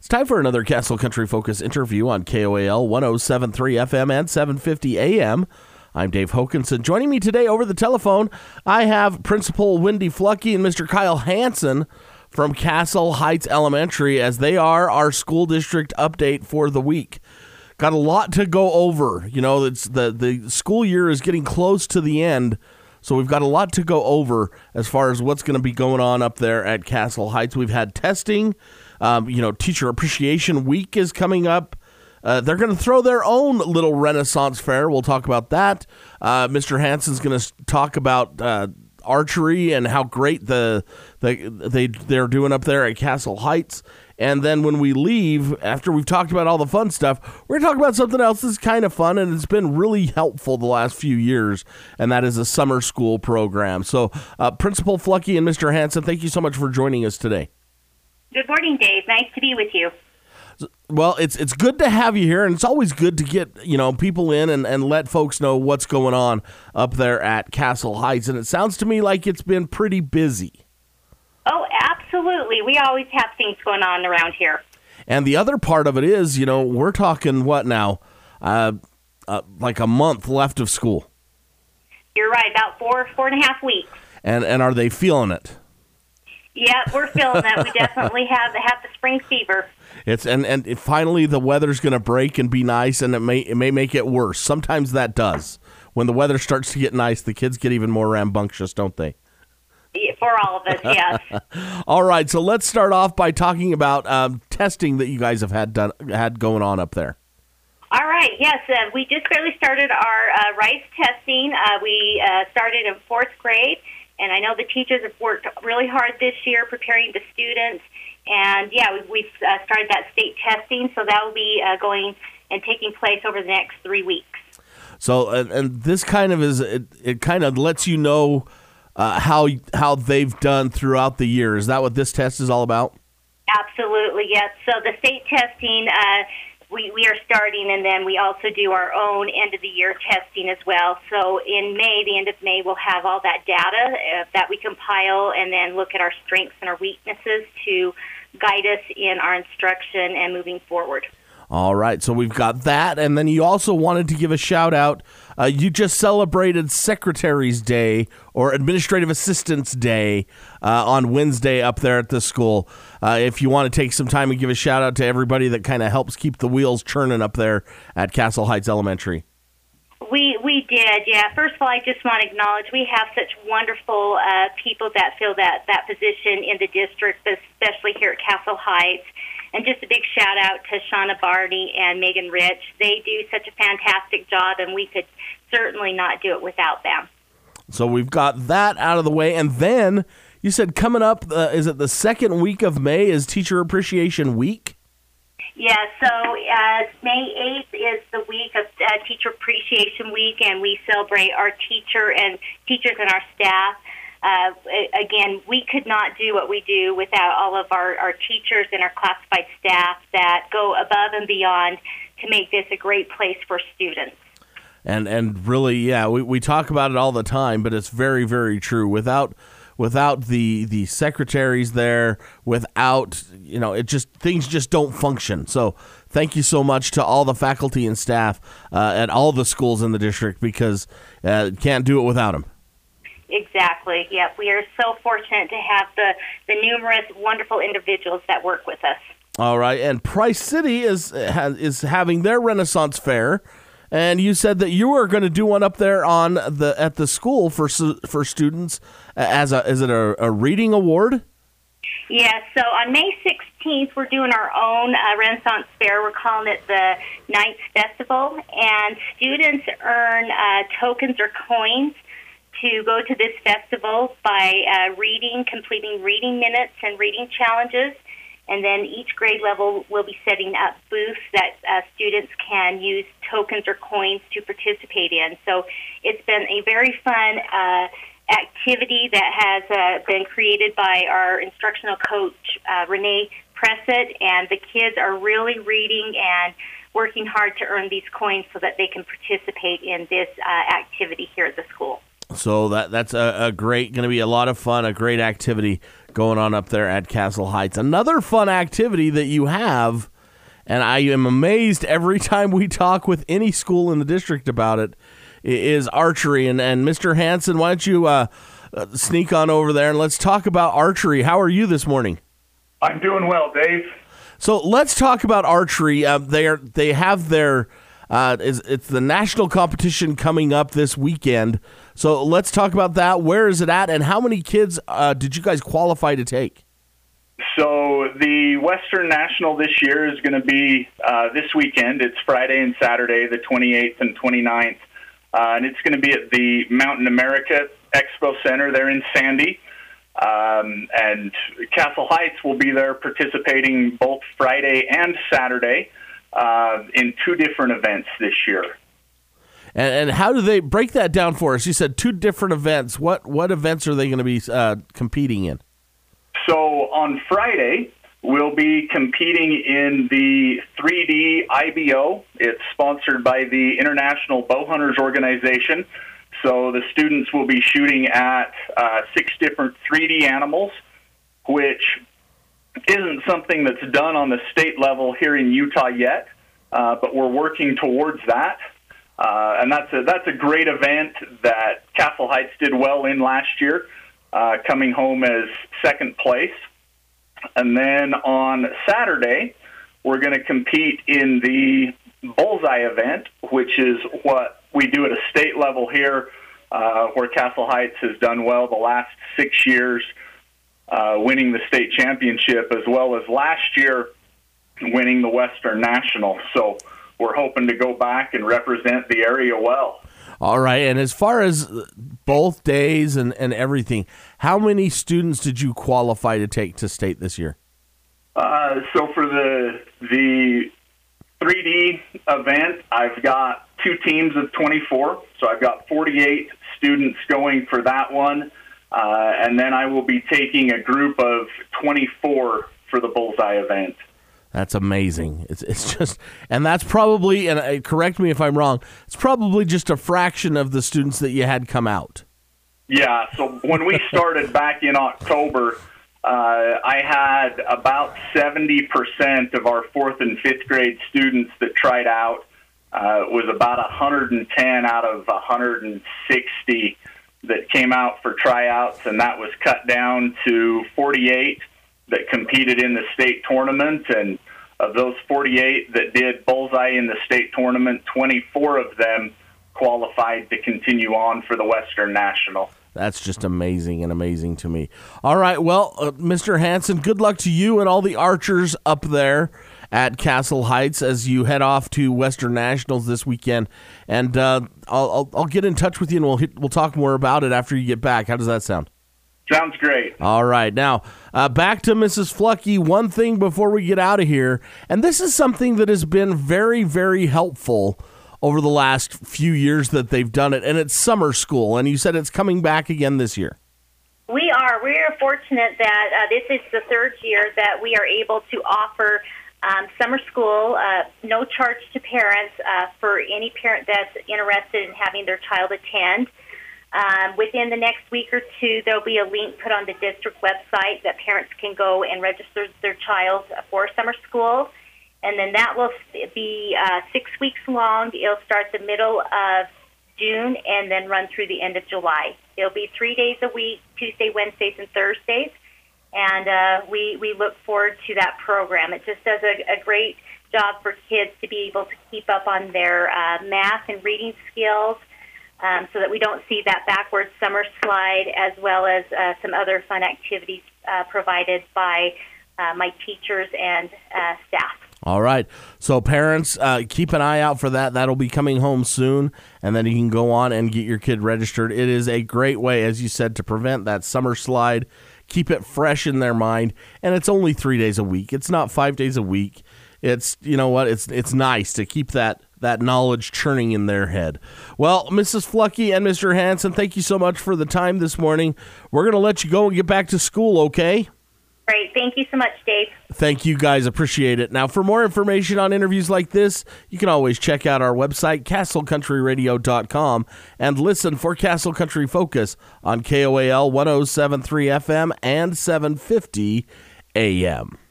It's time for another Castle Country Focus interview on KOAL 107.3 FM and 750 AM. I'm Dave Hokanson. Joining me today over the telephone, I have Principal Wendy Fluckey and Mr. Kyle Hansen from Castle Heights Elementary, as they are our school district update for the week. Got a lot to go over. You know, it's the school year is getting close to the end, so we've got a lot to go over as far as what's going to be going on up there at Castle Heights. We've had testing. Teacher Appreciation Week is coming up. They're going to throw their own little Renaissance fair. We'll talk about that. Mr. Hansen's going to talk about archery and how great they're doing up there at Castle Heights. And then when we leave, after we've talked about all the fun stuff, we're going to talk about something else that's kind of fun, and it's been really helpful the last few years, and that is a summer school program. So Principal Fluckey and Mr. Hansen, thank you so much for joining us today. Good morning, Dave. Nice to be with you. Well, it's good to have you here, and it's always good to get people in and let folks know what's going on up there at Castle Heights. And it sounds to me like it's been pretty busy. Oh, absolutely. We always have things going on around here. And the other part of it is, we're talking what now? Like a month left of school. You're right, about 4.5 weeks. And are they feeling it? Yeah, we're feeling that. We definitely have the spring fever. And finally the weather's going to break and be nice, and it may make it worse. Sometimes that does. When the weather starts to get nice, the kids get even more rambunctious, don't they? Yeah, for all of us, yes. All right, so let's start off by talking about testing that you guys have had going on up there. All right, yes, we just barely started our RICE testing. We started in 4th grade. And I know the teachers have worked really hard this year preparing the students. And, we've started that state testing, so that will be going and taking place over the next 3 weeks. So, and this kind of is, it kind of lets you know how they've done throughout the year. Is that what this test is all about? Absolutely, yes. So the state testing, we are starting, and then we also do our own end-of-the-year testing as well. So in May, the end of May, we'll have all that data that we compile and then look at our strengths and our weaknesses to guide us in our instruction and moving forward. All right, so we've got that, and then you also wanted to give a shout-out. You just celebrated Secretary's Day or Administrative Assistants Day on Wednesday up there at the school. If you want to take some time and give a shout-out to everybody that kind of helps keep the wheels churning up there at Castle Heights Elementary. We did, yeah. First of all, I just want to acknowledge we have such wonderful people that fill that position in the district, especially here at Castle Heights. And just a big shout-out to Shauna Barney and Megan Rich. They do such a fantastic job, and we could certainly not do it without them. So we've got that out of the way. And then you said coming up, is it the second week of May is Teacher Appreciation Week? Yeah, so May 8th is the week of Teacher Appreciation Week, and we celebrate our teachers and our staff. Again, we could not do what we do without all of our teachers and our classified staff that go above and beyond to make this a great place for students. And really, yeah, we talk about it all the time, but it's very, very true. Without the secretaries there, things just don't function. So thank you so much to all the faculty and staff at all the schools in the district, because can't do it without them. Exactly. Yep. We are so fortunate to have the numerous wonderful individuals that work with us. All right. And Price City is having their Renaissance Fair, and you said that you were going to do one up there at the school for students is it a reading award? Yeah. So on May 16th, we're doing our own Renaissance Fair. We're calling it the Nights Festival, and students earn tokens or coins to go to this festival by completing reading minutes and reading challenges. And then each grade level will be setting up booths that students can use tokens or coins to participate in. So it's been a very fun activity that has been created by our instructional coach, Renee Pressett, and the kids are really reading and working hard to earn these coins so that they can participate in this activity here at the school. So that's a great, going to be a lot of fun, a great activity going on up there at Castle Heights. Another fun activity that you have, and I am amazed every time we talk with any school in the district about it, is archery. And Mr. Hanson, why don't you sneak on over there and let's talk about archery. How are you this morning? I'm doing well, Dave. So let's talk about archery. They have their it's the national competition coming up this weekend. So let's talk about that. Where is it at, and how many kids did you guys qualify to take? So the Western National this year is going to be this weekend. It's Friday and Saturday, the 28th and 29th, and it's going to be at the Mountain America Expo Center there in Sandy. And Castle Heights will be there participating both Friday and Saturday in two different events this year. And how do they break that down for us? You said two different events. What events are they going to be competing in? So on Friday, we'll be competing in the 3D IBO. It's sponsored by the International Bowhunters Organization. So the students will be shooting at 6 different 3D animals, which isn't something that's done on the state level here in Utah yet, but we're working towards that. And that's a great event that Castle Heights did well in last year, coming home as second place. And then on Saturday, we're going to compete in the Bullseye event, which is what we do at a state level here, where Castle Heights has done well the last 6 years, winning the state championship, as well as last year winning the Western National. So we're hoping to go back and represent the area well. All right, and as far as both days and everything, how many students did you qualify to take to state this year? So for the 3D event, I've got 2 teams of 24, so I've got 48 students going for that one, and then I will be taking a group of 24 for the Bullseye event. That's amazing. It's just, and that's probably, and correct me if I'm wrong, it's probably just a fraction of the students that you had come out. Yeah, so when we started back in October, I had about 70% of our 4th and 5th grade students that tried out. It was about 110 out of 160 that came out for tryouts, and that was cut down to 48 that competed in the state tournament. And of those 48 that did Bullseye in the state tournament, 24 of them qualified to continue on for the Western National. That's just amazing and amazing to me. All right, well, Mr. Hanson, good luck to you and all the archers up there at Castle Heights as you head off to Western Nationals this weekend. And I'll get in touch with you, and we'll talk more about it after you get back. How does that sound? Sounds great. All right. Now, back to Mrs. Flucky. One thing before we get out of here, and this is something that has been very, very helpful over the last few years that they've done it, and it's summer school, and you said it's coming back again this year. We are fortunate that this is the 3rd year that we are able to offer summer school, no charge to parents for any parent that's interested in having their child attend. Within the next week or 2, there'll be a link put on the district website that parents can go and register their child for summer school. And then that will be 6 weeks long. It'll start the middle of June and then run through the end of July. It'll be 3 days a week, Tuesday, Wednesdays, and Thursdays. And we look forward to that program. It just does a great job for kids to be able to keep up on their math and reading skills, so that we don't see that backwards summer slide, as well as some other fun activities provided by my teachers and staff. All right. So parents, keep an eye out for that. That'll be coming home soon, and then you can go on and get your kid registered. It is a great way, as you said, to prevent that summer slide, keep it fresh in their mind, and it's only 3 days a week. It's not 5 days a week. It's, you know what, it's nice to keep that knowledge churning in their head. Well, Mrs. Flucky and Mr. Hanson, thank you so much for the time this morning. We're going to let you go and get back to school, okay? Great. Thank you so much, Dave. Thank you, guys. Appreciate it. Now, for more information on interviews like this, you can always check out our website, castlecountryradio.com, and listen for Castle Country Focus on KOAL 107.3 FM and 750 AM.